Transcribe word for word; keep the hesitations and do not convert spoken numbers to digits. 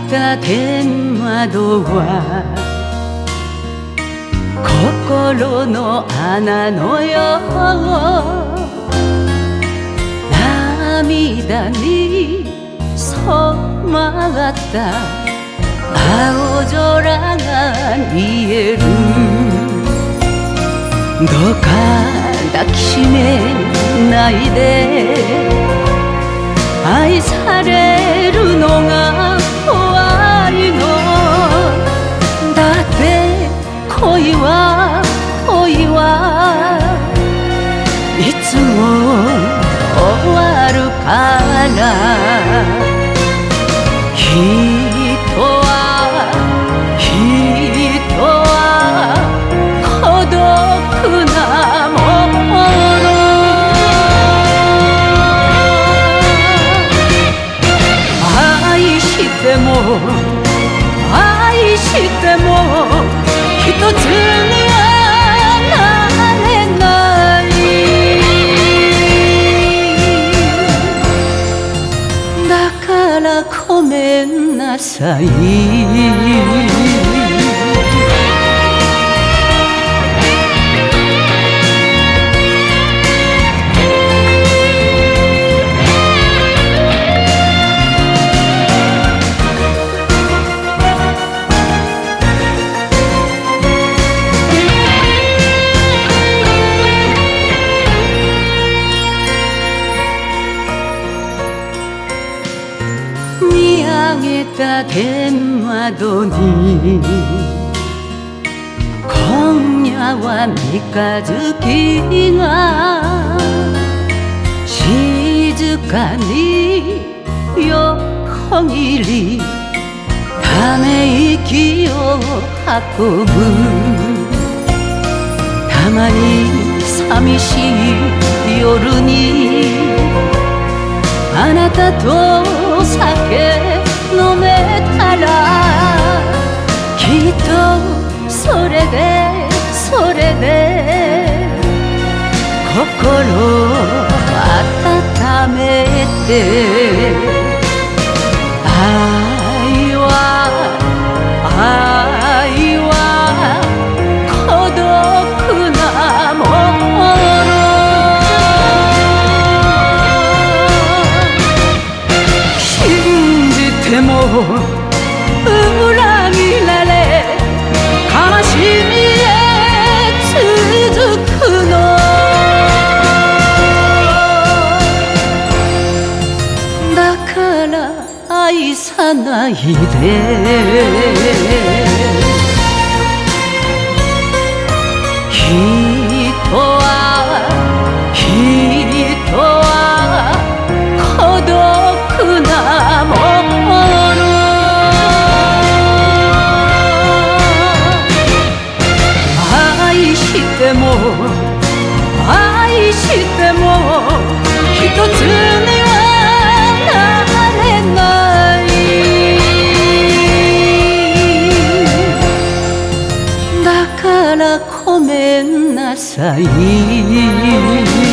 た天窓は心の穴のよう、涙に染まった青空が見える。どうか抱きしめないで、愛されるのが終わりの。だって恋は恋はいつも終わるから。人は人は孤独なもの。愛しても愛しても一つにはなれない。だからごめんなさい。見上げた天窓に今夜は三日月が静かに横切り、ため息を運ぶ。たまに寂しい夜にあなたと酒飲めたら、きっとそれでそれで心温めて。愛は愛は孤独なもの。でも裏切られ悲しみへ続くの。だから愛さないで。人は人は孤独なもの。愛しても愛しても一つにはなれない。だからごめんなさい。